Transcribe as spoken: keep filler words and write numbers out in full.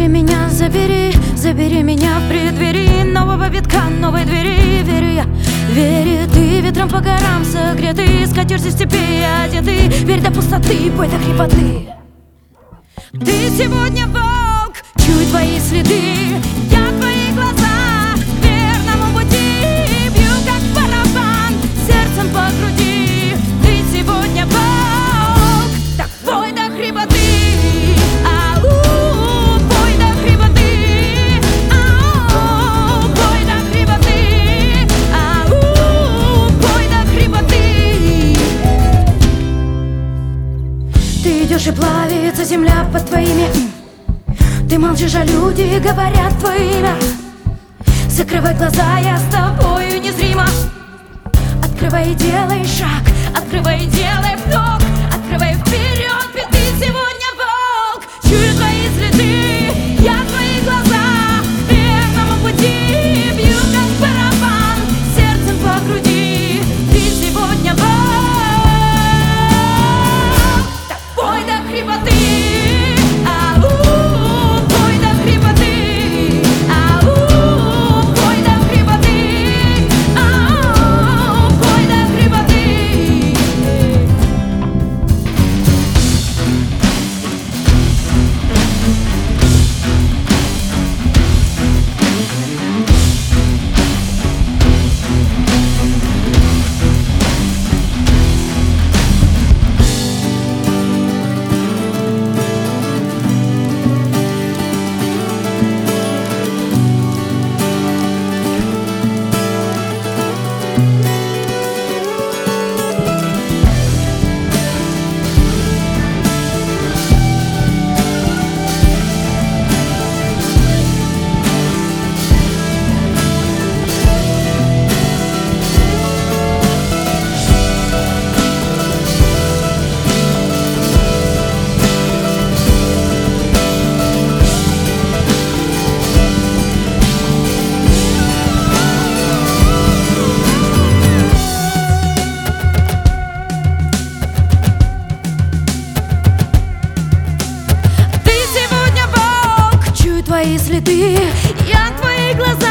меня, забери, забери меня в преддверии нового витка, новой двери. Верю я, верю ты, ветром по горам согретый, скатишься степи одетый. Верь до пустоты, бой до хрипоты. Ты сегодня волк, чуй твои следы, я твои глаза к верному пути бью, как барабан, сердцем по груди. Ты сегодня волк, так бой до хрипоты. Ты идешь и плавится земля под твоими. Ты молчишь, а люди говорят твое имя. Закрывай глаза, я с тобою незримо. Открывай и делай шаг, открывай и делай вдох, открывай вперед, ведь ты сегодня волк. Чую твои следы, я твои глаза к верному пути бью, как барабан, сердцем по груди. Ты сегодня волк. Твои следы, я твои глаза